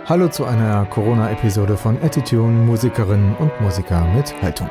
Hallo zu einer Corona-Episode von Attitune, Musikerinnen und Musiker mit Haltung.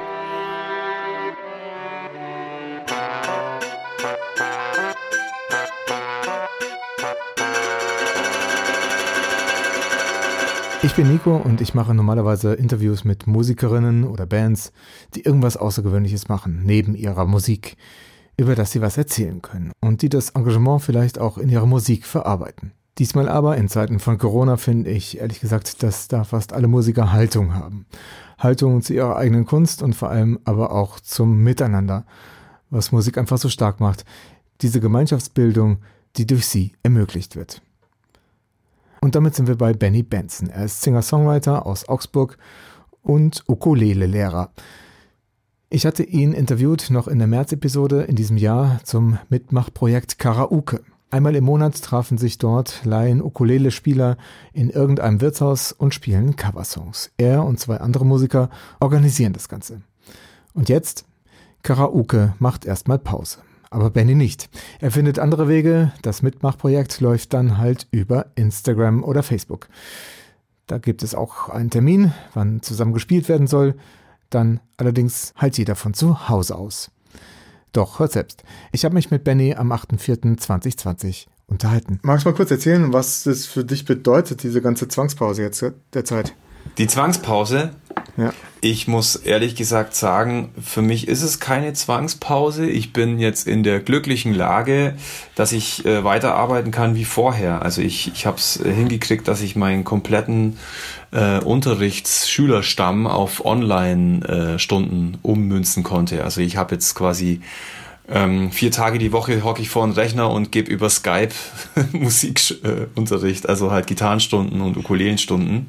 Ich bin Nico und ich mache normalerweise Interviews mit Musikerinnen oder Bands, die irgendwas Außergewöhnliches machen, neben ihrer Musik, über das sie was erzählen können und die das Engagement vielleicht auch in ihrer Musik verarbeiten. Diesmal aber, in Zeiten von Corona, finde ich, ehrlich gesagt, dass da fast alle Musiker Haltung haben. Haltung zu ihrer eigenen Kunst und vor allem aber auch zum Miteinander, was Musik einfach so stark macht. Diese Gemeinschaftsbildung, die durch sie ermöglicht wird. Und damit sind wir bei Benny Benson. Er ist Singer-Songwriter aus Augsburg und Ukulele-Lehrer. Ich hatte ihn interviewt noch in der März-Episode in diesem Jahr zum Mitmachprojekt Karaoke. Einmal im Monat trafen sich dort Laien-Ukulele-Spieler in irgendeinem Wirtshaus und spielen Coversongs. Er und 2 andere Musiker organisieren das Ganze. Und jetzt? Karaoke macht erstmal Pause. Aber Benny nicht. Er findet andere Wege. Das Mitmachprojekt läuft dann halt über Instagram oder Facebook. Da gibt es auch einen Termin, wann zusammen gespielt werden soll. Dann allerdings halt jeder von zu Hause aus. Doch, hört selbst. Ich habe mich mit Benny am 8.4.2020 unterhalten. Magst du mal kurz erzählen, was das für dich bedeutet, diese ganze Zwangspause jetzt derzeit? Die Zwangspause? Ja. Ich muss ehrlich gesagt sagen, für mich ist es keine Zwangspause. Ich bin jetzt in der glücklichen Lage, dass ich weiterarbeiten kann wie vorher. Also ich habe es hingekriegt, dass ich meinen kompletten Unterrichtsschülerstamm auf Online-Stunden ummünzen konnte. Also ich habe jetzt quasi 4 Tage die Woche hocke ich vor den Rechner und gebe über Skype Musikunterricht, also halt Gitarrenstunden und Ukulelenstunden.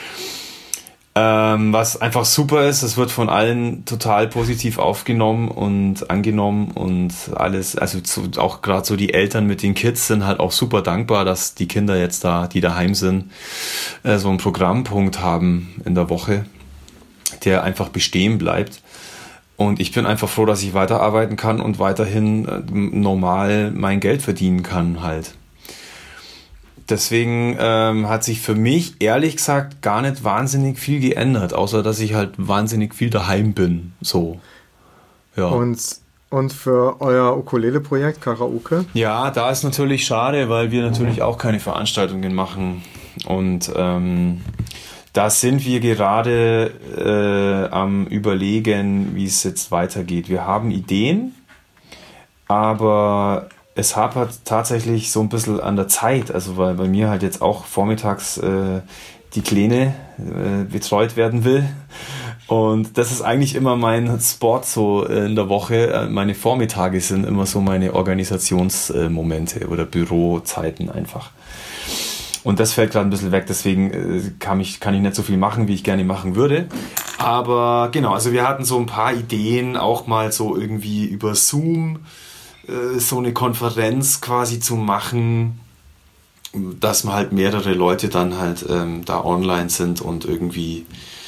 Was einfach super ist, es wird von allen total positiv aufgenommen und angenommen und alles, also auch gerade so die Eltern mit den Kids sind halt auch super dankbar, dass die Kinder jetzt da, die daheim sind, so einen Programmpunkt haben in der Woche, der einfach bestehen bleibt. Und ich bin einfach froh, dass ich weiterarbeiten kann und weiterhin normal mein Geld verdienen kann halt. Deswegen hat sich für mich, ehrlich gesagt, gar nicht wahnsinnig viel geändert, außer dass ich halt wahnsinnig viel daheim bin. So. Ja. Und für euer Ukulele-Projekt Karaoke? Ja, da ist natürlich schade, weil wir natürlich auch keine Veranstaltungen machen. Und da sind wir gerade am Überlegen, wie es jetzt weitergeht. Wir haben Ideen, aber es hapert tatsächlich so ein bisschen an der Zeit, also weil bei mir halt jetzt auch vormittags die Kleine betreut werden will. Und das ist eigentlich immer mein Sport so in der Woche. Meine Vormittage sind immer so meine Organisationsmomente oder Bürozeiten einfach. Und das fällt gerade ein bisschen weg, deswegen kann ich nicht so viel machen, wie ich gerne machen würde. Aber genau, also wir hatten so ein paar Ideen, auch mal so irgendwie über Zoom so eine Konferenz quasi zu machen, dass man halt mehrere Leute dann halt da online sind und irgendwie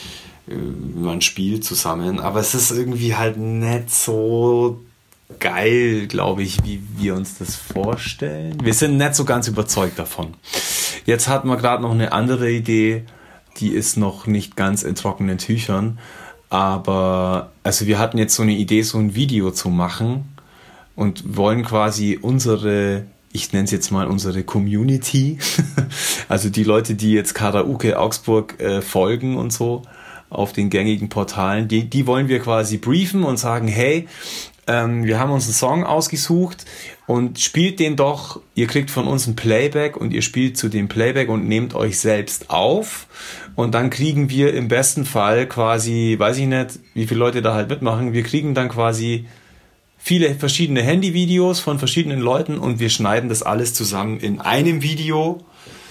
man spielt zusammen. Aber es ist irgendwie halt nicht so geil, glaube ich, wie wir uns das vorstellen. Wir sind nicht so ganz überzeugt davon. Jetzt hatten wir gerade noch eine andere Idee, die ist noch nicht ganz in trockenen Tüchern. Aber also wir hatten jetzt so eine Idee, so ein Video zu machen, und wollen quasi ich nenne es jetzt mal unsere Community, also die Leute, die jetzt Karaoke Augsburg folgen und so auf den gängigen Portalen, die wollen wir quasi briefen und sagen, hey, wir haben uns einen Song ausgesucht und spielt den doch, ihr kriegt von uns ein Playback und ihr spielt zu dem Playback und nehmt euch selbst auf und dann kriegen wir im besten Fall quasi, weiß ich nicht, wie viele Leute da halt mitmachen, wir kriegen dann quasi viele verschiedene Handyvideos von verschiedenen Leuten und wir schneiden das alles zusammen in einem Video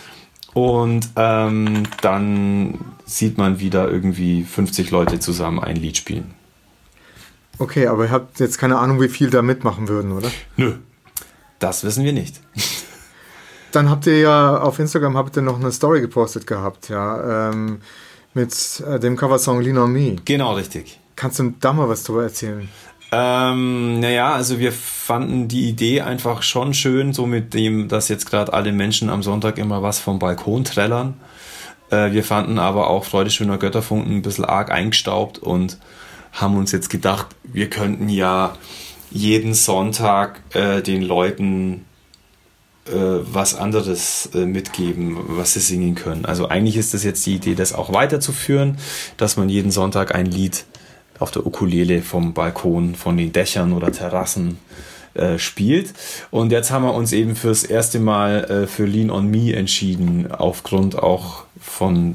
und dann sieht man wieder irgendwie 50 Leute zusammen ein Lied spielen. Okay, aber ihr habt jetzt keine Ahnung, wie viel da mitmachen würden, oder? Nö, das wissen wir nicht. Dann habt ihr ja auf Instagram noch eine Story gepostet gehabt, ja, mit dem Coversong Lean on Me. Genau, richtig. Kannst du da mal was drüber erzählen? Also wir fanden die Idee einfach schon schön, so mit dem, dass jetzt gerade alle Menschen am Sonntag immer was vom Balkon trällern. Wir fanden aber auch Freude schöner Götterfunken ein bisschen arg eingestaubt und haben uns jetzt gedacht, wir könnten ja jeden Sonntag den Leuten was anderes mitgeben, was sie singen können. Also eigentlich ist das jetzt die Idee, das auch weiterzuführen, dass man jeden Sonntag ein Lied auf der Ukulele vom Balkon, von den Dächern oder Terrassen spielt. Und jetzt haben wir uns eben fürs erste Mal für Lean on Me entschieden, aufgrund auch von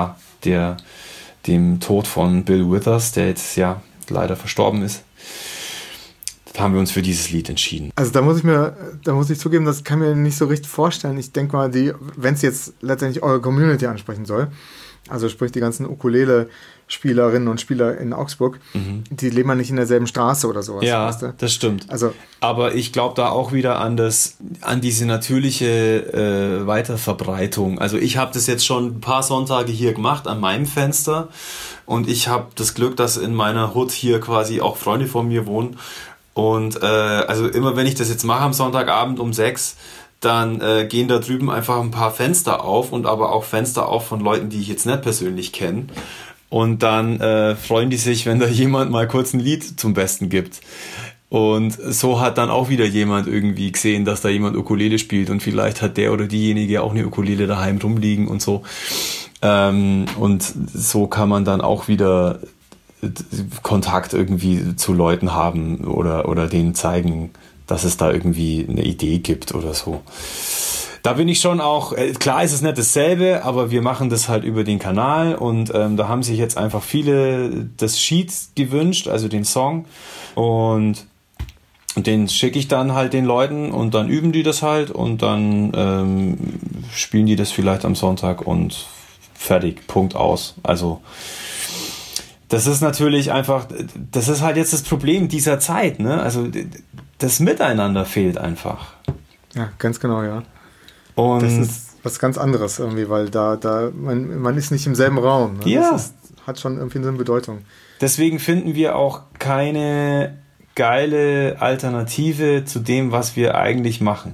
dem Tod von Bill Withers, der jetzt ja leider verstorben ist. Da haben wir uns für dieses Lied entschieden. Also da muss ich zugeben, das kann mir nicht so richtig vorstellen. Ich denke mal, wenn es jetzt letztendlich eure Community ansprechen soll, also sprich die ganzen Ukulele-Spielerinnen und Spieler in Augsburg, die leben ja nicht in derselben Straße oder sowas. Ja, weißt du? Das stimmt. Also, aber ich glaube da auch wieder an diese natürliche Weiterverbreitung. Also ich habe das jetzt schon ein paar Sonntage hier gemacht an meinem Fenster und ich habe das Glück, dass in meiner Hut hier quasi auch Freunde von mir wohnen. Und also immer wenn ich das jetzt mache am Sonntagabend um 6, dann gehen da drüben einfach ein paar Fenster auf und aber auch Fenster auf von Leuten, die ich jetzt nicht persönlich kenne. Und dann freuen die sich, wenn da jemand mal kurz ein Lied zum Besten gibt. Und so hat dann auch wieder jemand irgendwie gesehen, dass da jemand Ukulele spielt und vielleicht hat der oder diejenige auch eine Ukulele daheim rumliegen und so. Und so kann man dann auch wieder Kontakt irgendwie zu Leuten haben oder denen zeigen, dass es da irgendwie eine Idee gibt oder so. Da bin ich schon auch, klar ist es nicht dasselbe, aber wir machen das halt über den Kanal und da haben sich jetzt einfach viele das Sheet gewünscht, also den Song, und den schicke ich dann halt den Leuten und dann üben die das halt und dann spielen die das vielleicht am Sonntag und fertig, Punkt aus. Also das ist natürlich einfach, das ist halt jetzt das Problem dieser Zeit, ne? Also das Miteinander fehlt einfach. Ja, ganz genau, ja. Und das ist was ganz anderes irgendwie, weil man ist nicht im selben Raum. Ne? Ja. Das hat schon irgendwie eine Bedeutung. Deswegen finden wir auch keine geile Alternative zu dem, was wir eigentlich machen.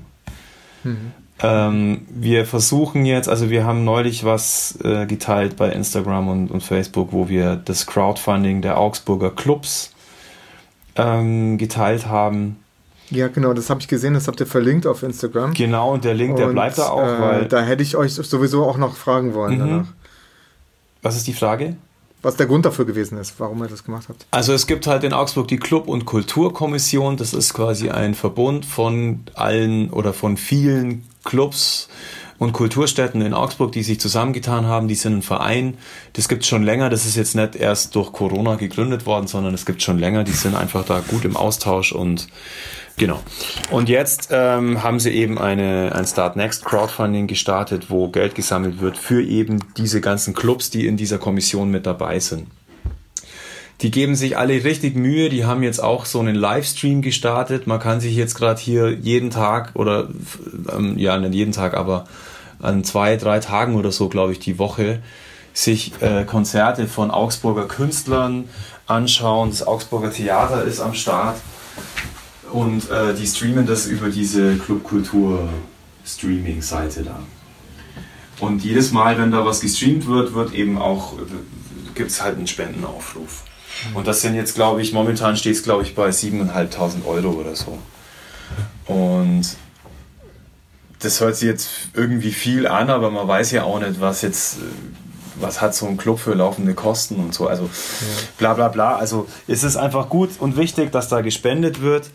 Wir versuchen jetzt, also wir haben neulich was geteilt bei Instagram und Facebook, wo wir das Crowdfunding der Augsburger Clubs geteilt haben. Ja, genau, das habe ich gesehen, das habt ihr verlinkt auf Instagram. Genau, und der Link, der bleibt da auch, weil... Da hätte ich euch sowieso auch noch fragen wollen danach. Was ist die Frage? Was der Grund dafür gewesen ist, warum ihr das gemacht habt. Also es gibt halt in Augsburg die Club- und Kulturkommission, das ist quasi ein Verbund von allen oder von vielen Clubs und Kulturstätten in Augsburg, die sich zusammengetan haben, die sind ein Verein, das gibt es schon länger, das ist jetzt nicht erst durch Corona gegründet worden, sondern es gibt schon länger, die sind einfach da gut im Austausch und genau. Und jetzt haben sie eben ein Start Next Crowdfunding gestartet, wo Geld gesammelt wird für eben diese ganzen Clubs, die in dieser Kommission mit dabei sind. Die geben sich alle richtig Mühe, die haben jetzt auch so einen Livestream gestartet. Man kann sich jetzt gerade hier jeden Tag oder, nicht jeden Tag, aber an 2-3 Tagen oder so, glaube ich, die Woche sich Konzerte von Augsburger Künstlern anschauen. Das Augsburger Theater ist am Start und die streamen das über diese Clubkultur-Streaming-Seite da. Und jedes Mal, wenn da was gestreamt wird eben auch, gibt es halt einen Spendenaufruf. Und das sind jetzt, glaube ich, momentan steht es, glaube ich, bei 7.500 Euro oder so. Und das hört sich jetzt irgendwie viel an, aber man weiß ja auch nicht, was hat so ein Club für laufende Kosten und so. Also bla bla bla. Also es ist einfach gut und wichtig, dass da gespendet wird.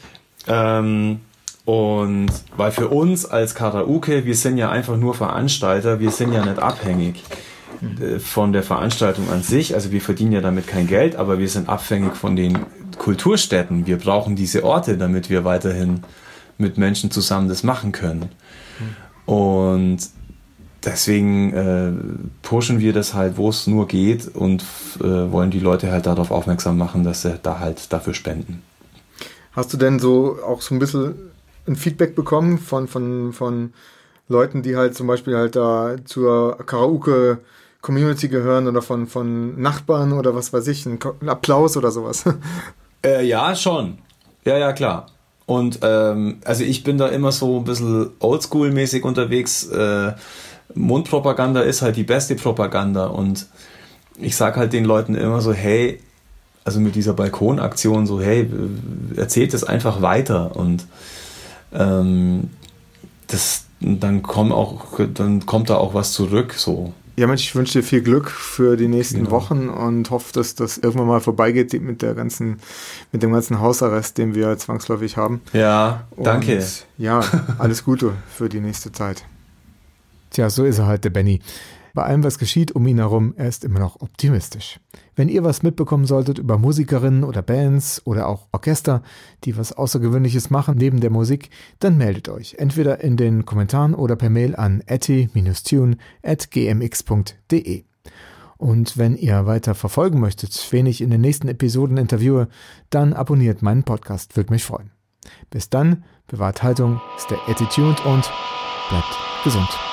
Und weil für uns als Karaoke, wir sind ja einfach nur Veranstalter, wir sind ja nicht abhängig von der Veranstaltung an sich, also wir verdienen ja damit kein Geld, aber wir sind abhängig von den Kulturstätten. Wir brauchen diese Orte, damit wir weiterhin mit Menschen zusammen das machen können. Und deswegen pushen wir das halt, wo es nur geht und wollen die Leute halt darauf aufmerksam machen, dass sie da halt dafür spenden. Hast du denn so auch so ein bisschen ein Feedback bekommen von Leuten, die halt zum Beispiel halt da zur Karaoke-Community gehören oder von Nachbarn oder was weiß ich, ein Applaus oder sowas? Ja, schon. Ja, klar. Und also ich bin da immer so ein bisschen oldschool-mäßig unterwegs. Mundpropaganda ist halt die beste Propaganda und ich sag halt den Leuten immer so, hey, also mit dieser Balkonaktion so, hey, erzählt es einfach weiter und dann kommt da auch was zurück, so. Ja, Mensch, ich wünsche dir viel Glück für die nächsten Wochen und hoffe, dass das irgendwann mal vorbeigeht mit dem ganzen Hausarrest, den wir zwangsläufig haben. Ja, danke. Und ja, alles Gute für die nächste Zeit. Tja, so ist er halt, der Benny. Bei allem, was geschieht um ihn herum, er ist immer noch optimistisch. Wenn ihr was mitbekommen solltet über Musikerinnen oder Bands oder auch Orchester, die was Außergewöhnliches machen neben der Musik, dann meldet euch. Entweder in den Kommentaren oder per Mail an etty-tune@gmx.de. Und wenn ihr weiter verfolgen möchtet, wen ich in den nächsten Episoden interviewe, dann abonniert meinen Podcast, würde mich freuen. Bis dann, bewahrt Haltung, stay attitude und bleibt gesund.